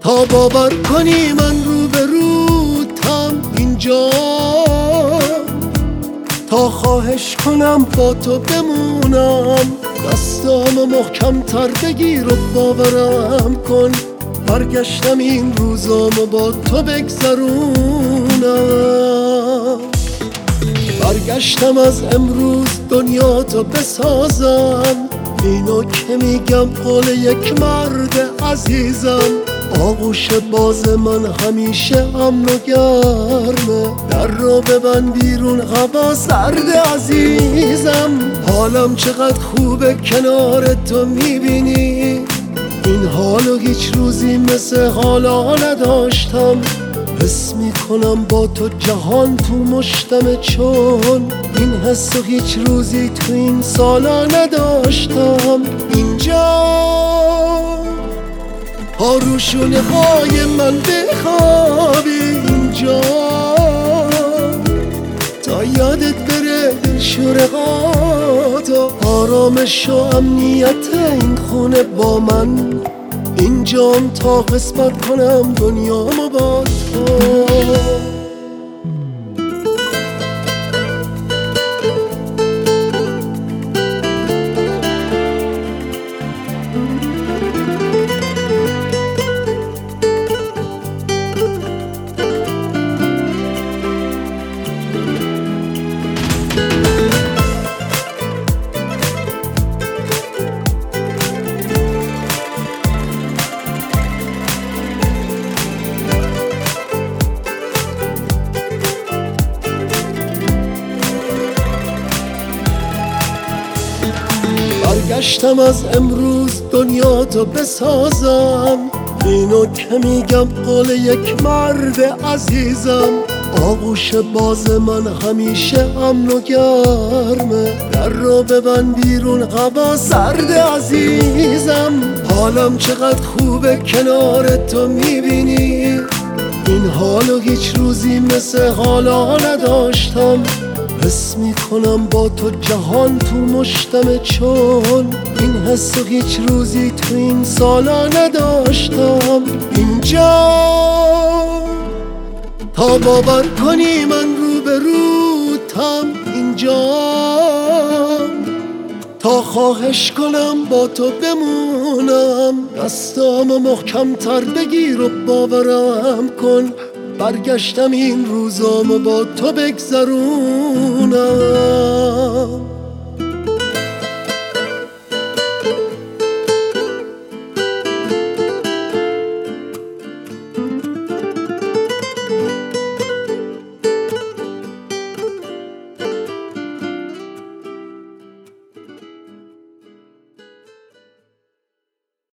تا باور کنی من روبروتم اینجا، تا خواهش کنم با تو بمونم، دستامو محکم تر بگیر و باورم کن، برگشتم این روزامو با تو بگذرونم. برگشتم از امروز دنیا تو بسازم، اینو که میگم قول یک مرد عزیزم. آغوش باز من همیشه امن و گرمه، در رو ببند بیرون هوا سرد عزیزم. حالم چقدر خوبه کنار تو میبینی، این حالو هیچ روزی مثل حالا نداشتم. حس میکنم با تو جهان تو مشتمه، چون این حسو هیچ روزی تو این سالا نداشتم. اینجا ها روشونه های من بخوابی، اینجا تا یادت بره شورقات و آرامش و امنیت این خونه با من. اینجام تا قسمت کنم دنیامو با تو. برگشتم از امروز دنیا تو بسازم، اینو که میگم قول یک مرد عزیزم. آغوش باز من همیشه امن و گرمه، در رو ببند بیرون هوا سرد عزیزم. حالم چقدر خوبه کنار تو میبینی، این حالو هیچ روزی مثل حالا نداشتم. حس میکنم با تو جهان تو مشتمه، چون این حسو هیچ روزی تو این سالا نداشتم. اینجا تا باور کنی من روبروتم اینجا، تا خواهش کنم با تو بمونم، دستامو محکم تر بگیر و باورم کن، برگشتم این روزامو با تو بگذرونم.